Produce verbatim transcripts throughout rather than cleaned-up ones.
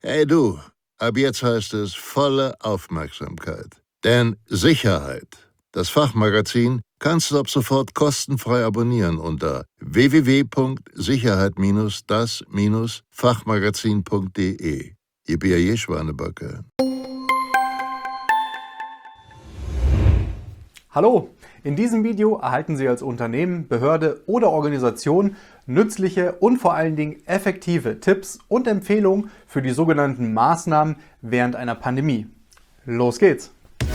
Hey du, ab jetzt heißt es volle Aufmerksamkeit. Denn Sicherheit, das Fachmagazin, kannst du ab sofort kostenfrei abonnieren unter w w w punkt sicherheit das Fachmagazin punkt de. Ihr Bier je Schwanebacke. Hallo, in diesem Video erhalten Sie als Unternehmen, Behörde oder Organisation nützliche und vor allen Dingen effektive Tipps und Empfehlungen für die sogenannten Maßnahmen während einer Pandemie. Los geht's!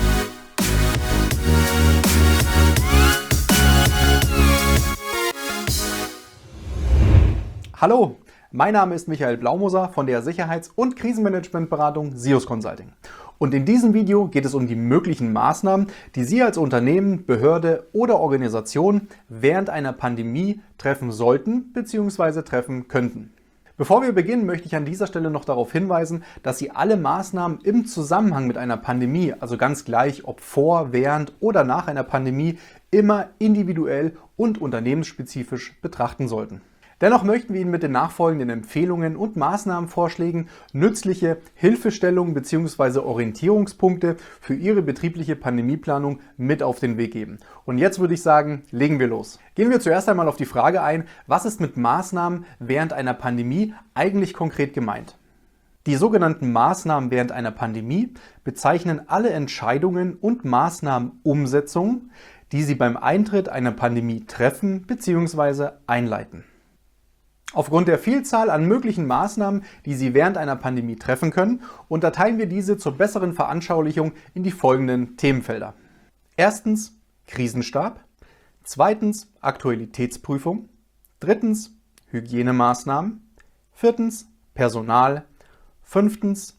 Hallo, mein Name ist Michael Blaumoser von der Sicherheits- und Krisenmanagementberatung SIOS Consulting. Und in diesem Video geht es um die möglichen Maßnahmen, die Sie als Unternehmen, Behörde oder Organisation während einer Pandemie treffen sollten bzw. treffen könnten. Bevor wir beginnen, möchte ich an dieser Stelle noch darauf hinweisen, dass Sie alle Maßnahmen im Zusammenhang mit einer Pandemie, also ganz gleich ob vor, während oder nach einer Pandemie, immer individuell und unternehmensspezifisch betrachten sollten. Dennoch möchten wir Ihnen mit den nachfolgenden Empfehlungen und Maßnahmenvorschlägen nützliche Hilfestellungen bzw. Orientierungspunkte für Ihre betriebliche Pandemieplanung mit auf den Weg geben. Und jetzt würde ich sagen, legen wir los. Gehen wir zuerst einmal auf die Frage ein, was ist mit Maßnahmen während einer Pandemie eigentlich konkret gemeint? Die sogenannten Maßnahmen während einer Pandemie bezeichnen alle Entscheidungen und Maßnahmenumsetzungen, die Sie beim Eintritt einer Pandemie treffen bzw. einleiten. Aufgrund der Vielzahl an möglichen Maßnahmen, die Sie während einer Pandemie treffen können, unterteilen wir diese zur besseren Veranschaulichung in die folgenden Themenfelder. Erstens Krisenstab, zweitens Aktualitätsprüfung, drittens Hygienemaßnahmen, viertens Personal, fünftens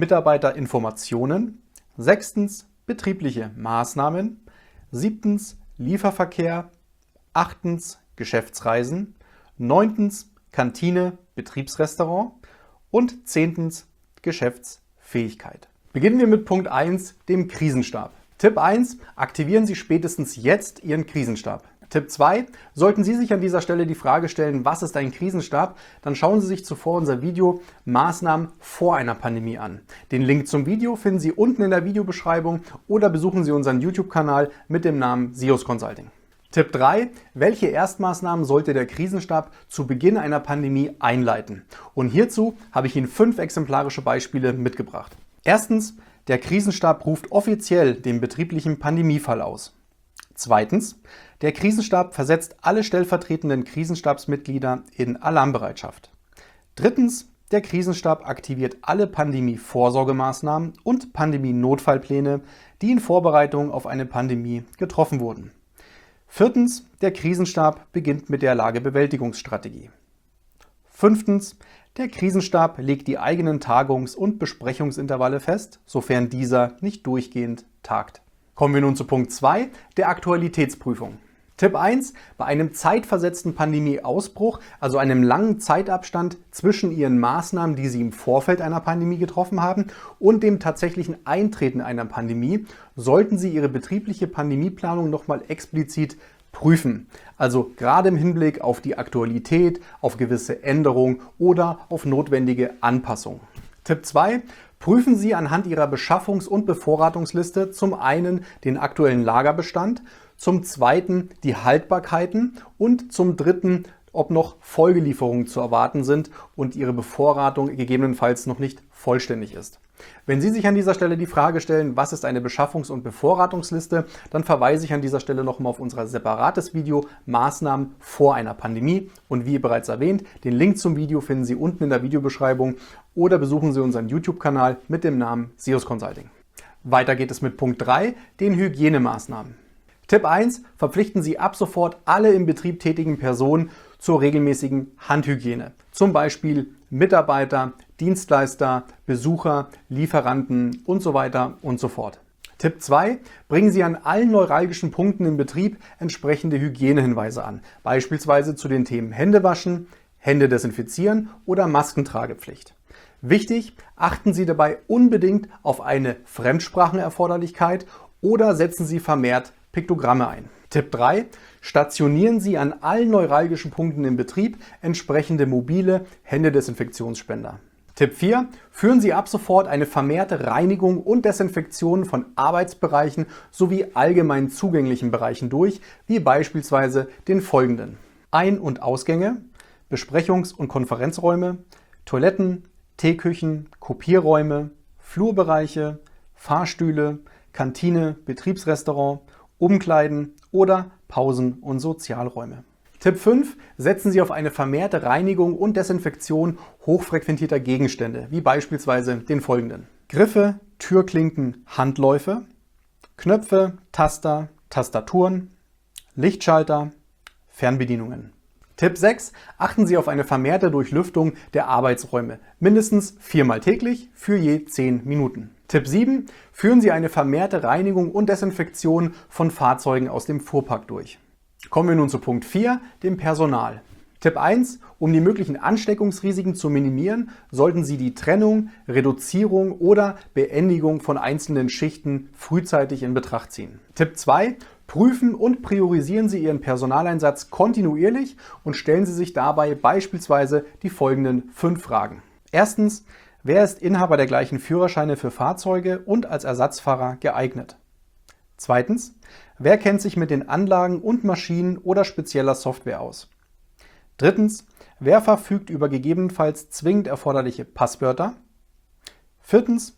Mitarbeiterinformationen, sechstens betriebliche Maßnahmen, siebtens Lieferverkehr, achtens Geschäftsreisen, neuntens Kantine, Betriebsrestaurant und zehntens Geschäftsfähigkeit. Beginnen wir mit Punkt eins, dem Krisenstab. Tipp eins, aktivieren Sie spätestens jetzt Ihren Krisenstab. Tipp zwei, sollten Sie sich an dieser Stelle die Frage stellen, was ist ein Krisenstab, dann schauen Sie sich zuvor unser Video Maßnahmen vor einer Pandemie an. Den Link zum Video finden Sie unten in der Videobeschreibung oder besuchen Sie unseren YouTube-Kanal mit dem Namen SIOS Consulting. Tipp drei. Welche Erstmaßnahmen sollte der Krisenstab zu Beginn einer Pandemie einleiten? Und hierzu habe ich Ihnen fünf exemplarische Beispiele mitgebracht. Erstens, der Krisenstab ruft offiziell den betrieblichen Pandemiefall aus. Zweitens, der Krisenstab versetzt alle stellvertretenden Krisenstabsmitglieder in Alarmbereitschaft. Drittens, der Krisenstab aktiviert alle Pandemie-Vorsorgemaßnahmen und Pandemie-Notfallpläne, die in Vorbereitung auf eine Pandemie getroffen wurden. Viertens, der Krisenstab beginnt mit der Lagebewältigungsstrategie. Fünftens, der Krisenstab legt die eigenen Tagungs- und Besprechungsintervalle fest, sofern dieser nicht durchgehend tagt. Kommen wir nun zu Punkt zwei, der Aktualitätsprüfung. Tipp eins, bei einem zeitversetzten Pandemieausbruch, also einem langen Zeitabstand zwischen Ihren Maßnahmen, die Sie im Vorfeld einer Pandemie getroffen haben, und dem tatsächlichen Eintreten einer Pandemie, sollten Sie Ihre betriebliche Pandemieplanung nochmal explizit prüfen. Also gerade im Hinblick auf die Aktualität, auf gewisse Änderungen oder auf notwendige Anpassungen. Tipp zwei. Prüfen Sie anhand Ihrer Beschaffungs- und Bevorratungsliste zum einen den aktuellen Lagerbestand, zum zweiten die Haltbarkeiten und zum dritten, ob noch Folgelieferungen zu erwarten sind und Ihre Bevorratung gegebenenfalls noch nicht vollständig ist. Wenn Sie sich an dieser Stelle die Frage stellen, was ist eine Beschaffungs- und Bevorratungsliste, dann verweise ich an dieser Stelle nochmal auf unser separates Video Maßnahmen vor einer Pandemie. Und wie bereits erwähnt, den Link zum Video finden Sie unten in der Videobeschreibung oder besuchen Sie unseren YouTube-Kanal mit dem Namen SIOS Consulting. Weiter geht es mit Punkt drei, den Hygienemaßnahmen. Tipp eins, verpflichten Sie ab sofort alle im Betrieb tätigen Personen zur regelmäßigen Handhygiene. Zum Beispiel Mitarbeiter, Dienstleister, Besucher, Lieferanten und so weiter und so fort. Tipp zwei, bringen Sie an allen neuralgischen Punkten im Betrieb entsprechende Hygienehinweise an, beispielsweise zu den Themen Händewaschen, Hände desinfizieren oder Maskentragepflicht. Wichtig, achten Sie dabei unbedingt auf eine Fremdsprachenerforderlichkeit oder setzen Sie vermehrt Piktogramme ein. Tipp drei. Stationieren Sie an allen neuralgischen Punkten im Betrieb entsprechende mobile Händedesinfektionsspender. Tipp vier. Führen Sie ab sofort eine vermehrte Reinigung und Desinfektion von Arbeitsbereichen sowie allgemein zugänglichen Bereichen durch, wie beispielsweise den folgenden: Ein- und Ausgänge, Besprechungs- und Konferenzräume, Toiletten, Teeküchen, Kopierräume, Flurbereiche, Fahrstühle, Kantine, Betriebsrestaurant, Umkleiden oder Pausen- und Sozialräume. Tipp fünf. Setzen Sie auf eine vermehrte Reinigung und Desinfektion hochfrequentierter Gegenstände, wie beispielsweise den folgenden: Griffe, Türklinken, Handläufe, Knöpfe, Taster, Tastaturen, Lichtschalter, Fernbedienungen. Tipp sechs. Achten Sie auf eine vermehrte Durchlüftung der Arbeitsräume, mindestens viermal täglich für je zehn Minuten. Tipp sieben. Führen Sie eine vermehrte Reinigung und Desinfektion von Fahrzeugen aus dem Fuhrpark durch. Kommen wir nun zu Punkt vier, dem Personal. Tipp eins. Um die möglichen Ansteckungsrisiken zu minimieren, sollten Sie die Trennung, Reduzierung oder Beendigung von einzelnen Schichten frühzeitig in Betracht ziehen. Tipp zwei. Prüfen und priorisieren Sie Ihren Personaleinsatz kontinuierlich und stellen Sie sich dabei beispielsweise die folgenden fünf Fragen. Erstens. Wer ist Inhaber der gleichen Führerscheine für Fahrzeuge und als Ersatzfahrer geeignet? Zweitens. Wer kennt sich mit den Anlagen und Maschinen oder spezieller Software aus? Drittens. Wer verfügt über gegebenenfalls zwingend erforderliche Passwörter? Viertens.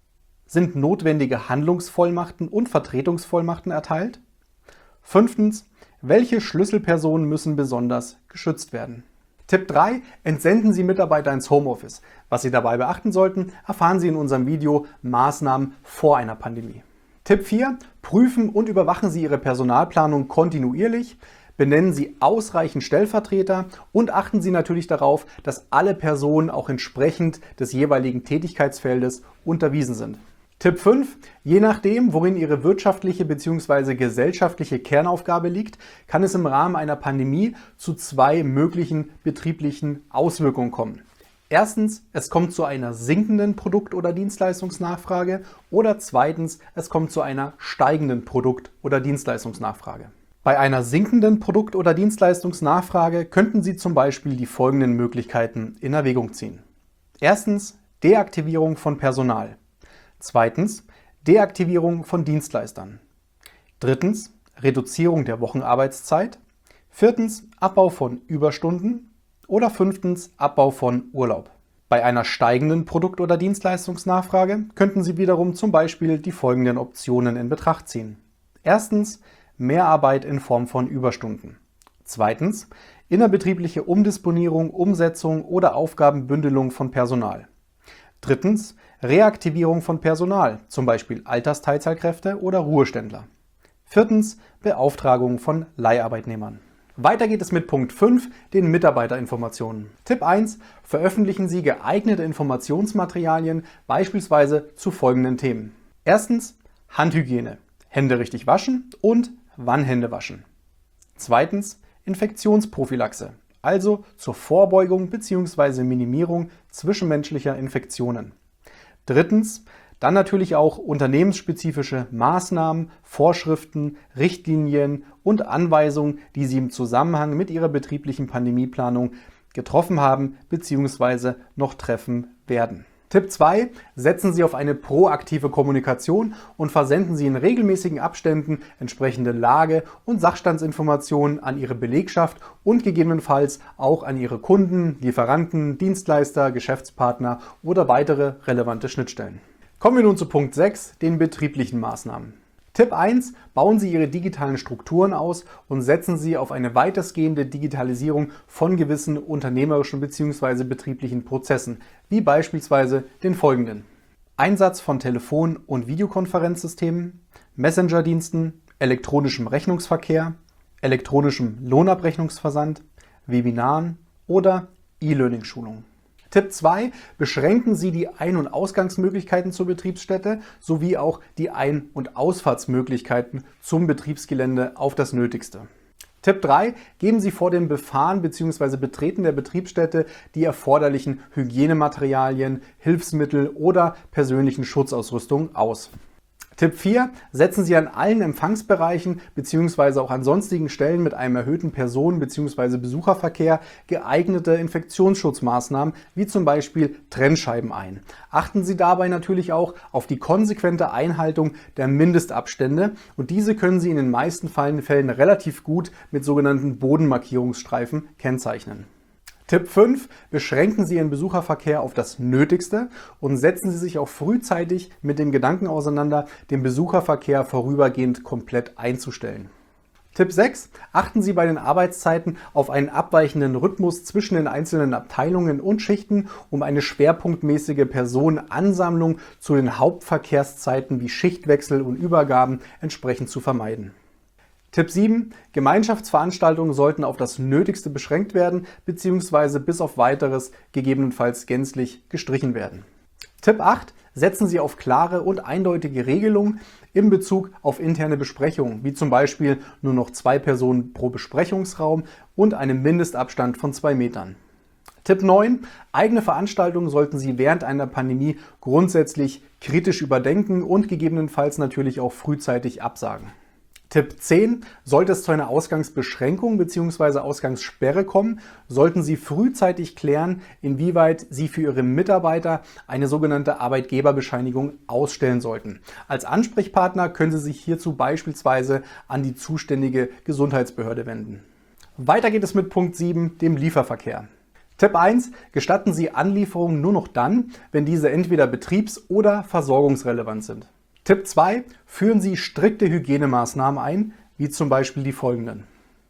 Sind notwendige Handlungsvollmachten und Vertretungsvollmachten erteilt? Fünftens. Welche Schlüsselpersonen müssen besonders geschützt werden? Tipp drei. Entsenden Sie Mitarbeiter ins Homeoffice. Was Sie dabei beachten sollten, erfahren Sie in unserem Video Maßnahmen vor einer Pandemie. Tipp vier. Prüfen und überwachen Sie Ihre Personalplanung kontinuierlich. Benennen Sie ausreichend Stellvertreter und achten Sie natürlich darauf, dass alle Personen auch entsprechend des jeweiligen Tätigkeitsfeldes unterwiesen sind. Tipp fünf. Je nachdem, worin Ihre wirtschaftliche bzw. gesellschaftliche Kernaufgabe liegt, kann es im Rahmen einer Pandemie zu zwei möglichen betrieblichen Auswirkungen kommen. Erstens, es kommt zu einer sinkenden Produkt- oder Dienstleistungsnachfrage oder zweitens, es kommt zu einer steigenden Produkt- oder Dienstleistungsnachfrage. Bei einer sinkenden Produkt- oder Dienstleistungsnachfrage könnten Sie zum Beispiel die folgenden Möglichkeiten in Erwägung ziehen. Erstens, Deaktivierung von Personal. Zweitens, Deaktivierung von Dienstleistern. Drittens, Reduzierung der Wochenarbeitszeit. Viertens, Abbau von Überstunden. Oder fünftens, Abbau von Urlaub. Bei einer steigenden Produkt- oder Dienstleistungsnachfrage könnten Sie wiederum zum Beispiel die folgenden Optionen in Betracht ziehen. Erstens, Mehrarbeit in Form von Überstunden. Zweitens, innerbetriebliche Umdisponierung, Umsetzung oder Aufgabenbündelung von Personal. Drittens, Reaktivierung von Personal, zum Beispiel Altersteilzeitkräfte oder Ruheständler. Viertens, Beauftragung von Leiharbeitnehmern. Weiter geht es mit Punkt fünf, den Mitarbeiterinformationen. Tipp eins. Veröffentlichen Sie geeignete Informationsmaterialien, beispielsweise zu folgenden Themen. Erstens, Handhygiene. Hände richtig waschen und wann Hände waschen. Zweitens, Infektionsprophylaxe, also zur Vorbeugung bzw. Minimierung zwischenmenschlicher Infektionen. Drittens, dann natürlich auch unternehmensspezifische Maßnahmen, Vorschriften, Richtlinien und Anweisungen, die Sie im Zusammenhang mit Ihrer betrieblichen Pandemieplanung getroffen haben bzw. noch treffen werden. Tipp zwei. Setzen Sie auf eine proaktive Kommunikation und versenden Sie in regelmäßigen Abständen entsprechende Lage- und Sachstandsinformationen an Ihre Belegschaft und gegebenenfalls auch an Ihre Kunden, Lieferanten, Dienstleister, Geschäftspartner oder weitere relevante Schnittstellen. Kommen wir nun zu Punkt sechs, den betrieblichen Maßnahmen. Tipp eins. Bauen Sie Ihre digitalen Strukturen aus und setzen Sie auf eine weitestgehende Digitalisierung von gewissen unternehmerischen bzw. betrieblichen Prozessen, wie beispielsweise den folgenden: Einsatz von Telefon- und Videokonferenzsystemen, Messenger-Diensten, elektronischem Rechnungsverkehr, elektronischem Lohnabrechnungsversand, Webinaren oder E-Learning-Schulungen. Tipp zwei. Beschränken Sie die Ein- und Ausgangsmöglichkeiten zur Betriebsstätte sowie auch die Ein- und Ausfahrtsmöglichkeiten zum Betriebsgelände auf das Nötigste. Tipp drei. Geben Sie vor dem Befahren bzw. Betreten der Betriebsstätte die erforderlichen Hygienematerialien, Hilfsmittel oder persönlichen Schutzausrüstung aus. Tipp vier. Setzen Sie an allen Empfangsbereichen bzw. auch an sonstigen Stellen mit einem erhöhten Personen- bzw. Besucherverkehr geeignete Infektionsschutzmaßnahmen wie zum Beispiel Trennscheiben ein. Achten Sie dabei natürlich auch auf die konsequente Einhaltung der Mindestabstände und diese können Sie in den meisten Fällen relativ gut mit sogenannten Bodenmarkierungsstreifen kennzeichnen. Tipp fünf. Beschränken Sie Ihren Besucherverkehr auf das Nötigste und setzen Sie sich auch frühzeitig mit dem Gedanken auseinander, den Besucherverkehr vorübergehend komplett einzustellen. Tipp sechs. Achten Sie bei den Arbeitszeiten auf einen abweichenden Rhythmus zwischen den einzelnen Abteilungen und Schichten, um eine schwerpunktmäßige Personenansammlung zu den Hauptverkehrszeiten wie Schichtwechsel und Übergaben entsprechend zu vermeiden. Tipp sieben. Gemeinschaftsveranstaltungen sollten auf das Nötigste beschränkt werden bzw. bis auf Weiteres gegebenenfalls gänzlich gestrichen werden. Tipp acht. Setzen Sie auf klare und eindeutige Regelungen in Bezug auf interne Besprechungen, wie zum Beispiel nur noch zwei Personen pro Besprechungsraum und einen Mindestabstand von zwei Metern. Tipp neun. Eigene Veranstaltungen sollten Sie während einer Pandemie grundsätzlich kritisch überdenken und gegebenenfalls natürlich auch frühzeitig absagen. Tipp zehn. Sollte es zu einer Ausgangsbeschränkung bzw. Ausgangssperre kommen, sollten Sie frühzeitig klären, inwieweit Sie für Ihre Mitarbeiter eine sogenannte Arbeitgeberbescheinigung ausstellen sollten. Als Ansprechpartner können Sie sich hierzu beispielsweise an die zuständige Gesundheitsbehörde wenden. Weiter geht es mit Punkt sieben, dem Lieferverkehr. Tipp eins. Gestatten Sie Anlieferungen nur noch dann, wenn diese entweder betriebs- oder versorgungsrelevant sind. Tipp zwei. Führen Sie strikte Hygienemaßnahmen ein, wie zum Beispiel die folgenden.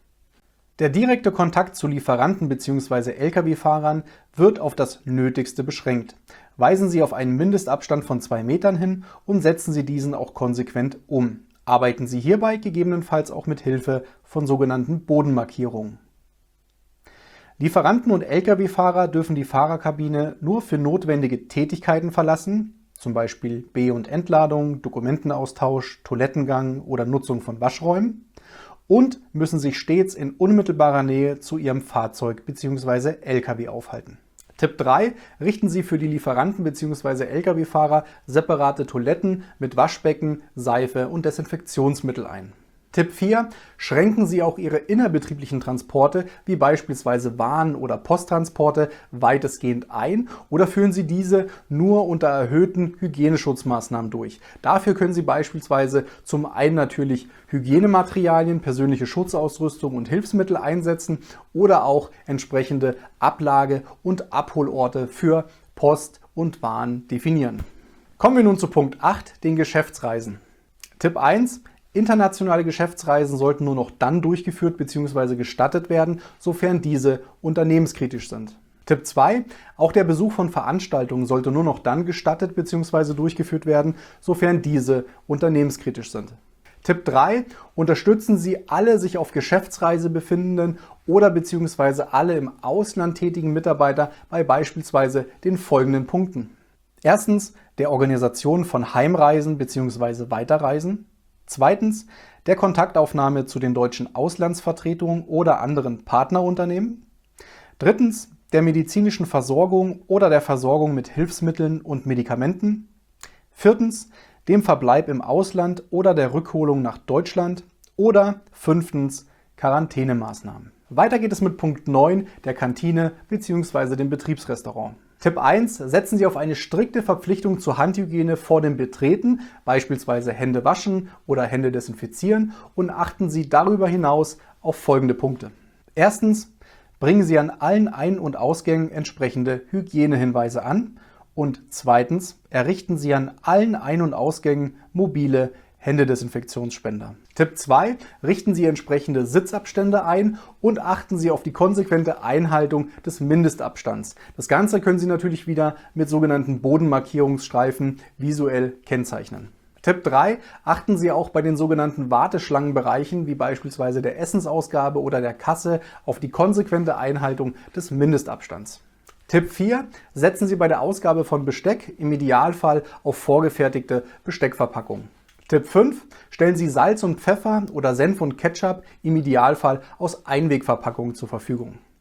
Der direkte Kontakt zu Lieferanten bzw. L K W-Fahrern wird auf das Nötigste beschränkt. Weisen Sie auf einen Mindestabstand von zwei Metern hin und setzen Sie diesen auch konsequent um. Arbeiten Sie hierbei gegebenenfalls auch mit Hilfe von sogenannten Bodenmarkierungen. Lieferanten und L K W-Fahrer dürfen die Fahrerkabine nur für notwendige Tätigkeiten verlassen, zum Beispiel Be- und Entladung, Dokumentenaustausch, Toilettengang oder Nutzung von Waschräumen und müssen sich stets in unmittelbarer Nähe zu ihrem Fahrzeug bzw. L K W aufhalten. Tipp drei. Richten Sie für die Lieferanten bzw. L K W-Fahrer separate Toiletten mit Waschbecken, Seife und Desinfektionsmittel ein. Tipp vier. Schränken Sie auch Ihre innerbetrieblichen Transporte, wie beispielsweise Waren- oder Posttransporte, weitestgehend ein oder führen Sie diese nur unter erhöhten Hygieneschutzmaßnahmen durch. Dafür können Sie beispielsweise zum einen natürlich Hygienematerialien, persönliche Schutzausrüstung und Hilfsmittel einsetzen oder auch entsprechende Ablage- und Abholorte für Post und Waren definieren. Kommen wir nun zu Punkt acht, den Geschäftsreisen. Tipp eins. Internationale Geschäftsreisen sollten nur noch dann durchgeführt bzw. gestattet werden, sofern diese unternehmenskritisch sind. Tipp zwei. Auch der Besuch von Veranstaltungen sollte nur noch dann gestattet bzw. durchgeführt werden, sofern diese unternehmenskritisch sind. Tipp drei. Unterstützen Sie alle sich auf Geschäftsreise befindenden oder bzw. alle im Ausland tätigen Mitarbeiter bei beispielsweise den folgenden Punkten. Erstens, der Organisation von Heimreisen bzw. Weiterreisen. Zweitens, der Kontaktaufnahme zu den deutschen Auslandsvertretungen oder anderen Partnerunternehmen. Drittens, der medizinischen Versorgung oder der Versorgung mit Hilfsmitteln und Medikamenten. Viertens, dem Verbleib im Ausland oder der Rückholung nach Deutschland. Oder fünftens, Quarantänemaßnahmen. Weiter geht es mit Punkt neun, der Kantine bzw. dem Betriebsrestaurant. Tipp eins. Setzen Sie auf eine strikte Verpflichtung zur Handhygiene vor dem Betreten, beispielsweise Hände waschen oder Hände desinfizieren und achten Sie darüber hinaus auf folgende Punkte. Erstens. Bringen Sie an allen Ein- und Ausgängen entsprechende Hygienehinweise an und zweitens. Errichten Sie an allen Ein- und Ausgängen mobile Händedesinfektionsspender. Tipp zwei. Richten Sie entsprechende Sitzabstände ein und achten Sie auf die konsequente Einhaltung des Mindestabstands. Das Ganze können Sie natürlich wieder mit sogenannten Bodenmarkierungsstreifen visuell kennzeichnen. Tipp drei. Achten Sie auch bei den sogenannten Warteschlangenbereichen, wie beispielsweise der Essensausgabe oder der Kasse, auf die konsequente Einhaltung des Mindestabstands. Tipp vier. Setzen Sie bei der Ausgabe von Besteck im Idealfall auf vorgefertigte Besteckverpackungen. Tipp fünf. Stellen Sie Salz und Pfeffer oder Senf und Ketchup im Idealfall aus Einwegverpackungen zur Verfügung.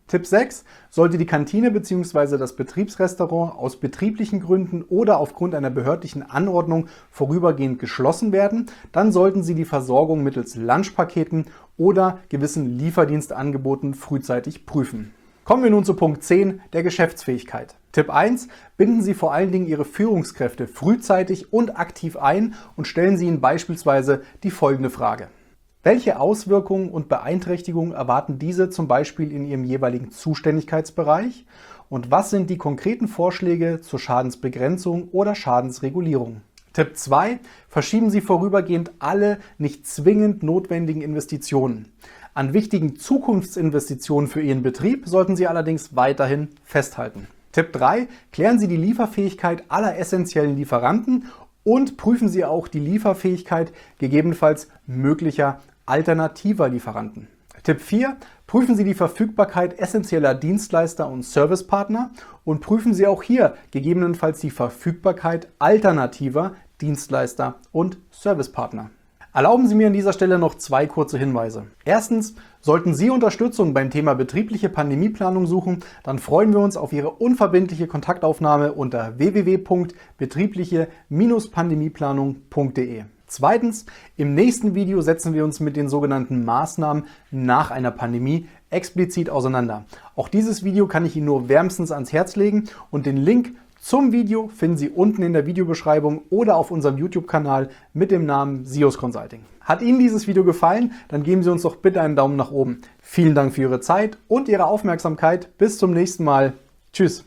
Tipp sechs. Sollte die Kantine bzw. das Betriebsrestaurant aus betrieblichen Gründen oder aufgrund einer behördlichen Anordnung vorübergehend geschlossen werden, dann sollten Sie die Versorgung mittels Lunchpaketen oder gewissen Lieferdienstangeboten frühzeitig prüfen. Kommen wir nun zu Punkt zehn, der Geschäftsfähigkeit. Tipp eins. Binden Sie vor allen Dingen Ihre Führungskräfte frühzeitig und aktiv ein und stellen Sie ihnen beispielsweise die folgende Frage. Welche Auswirkungen und Beeinträchtigungen erwarten diese zum Beispiel in Ihrem jeweiligen Zuständigkeitsbereich? Und was sind die konkreten Vorschläge zur Schadensbegrenzung oder Schadensregulierung? Tipp zwei. Verschieben Sie vorübergehend alle nicht zwingend notwendigen Investitionen. An wichtigen Zukunftsinvestitionen für Ihren Betrieb sollten Sie allerdings weiterhin festhalten. Tipp drei. Klären Sie die Lieferfähigkeit aller essentiellen Lieferanten und prüfen Sie auch die Lieferfähigkeit gegebenenfalls möglicher alternativer Lieferanten. Tipp vier. Prüfen Sie die Verfügbarkeit essentieller Dienstleister und Servicepartner und prüfen Sie auch hier gegebenenfalls die Verfügbarkeit alternativer Dienstleister und Servicepartner. Erlauben Sie mir an dieser Stelle noch zwei kurze Hinweise. Erstens, sollten Sie Unterstützung beim Thema betriebliche Pandemieplanung suchen, dann freuen wir uns auf Ihre unverbindliche Kontaktaufnahme unter w w w punkt betriebliche Bindestrich pandemieplanung punkt de. Zweitens, im nächsten Video setzen wir uns mit den sogenannten Maßnahmen nach einer Pandemie explizit auseinander. Auch dieses Video kann ich Ihnen nur wärmstens ans Herz legen und den Link zum Video finden Sie unten in der Videobeschreibung oder auf unserem YouTube-Kanal mit dem Namen SIOS Consulting. Hat Ihnen dieses Video gefallen? Dann geben Sie uns doch bitte einen Daumen nach oben. Vielen Dank für Ihre Zeit und Ihre Aufmerksamkeit. Bis zum nächsten Mal. Tschüss.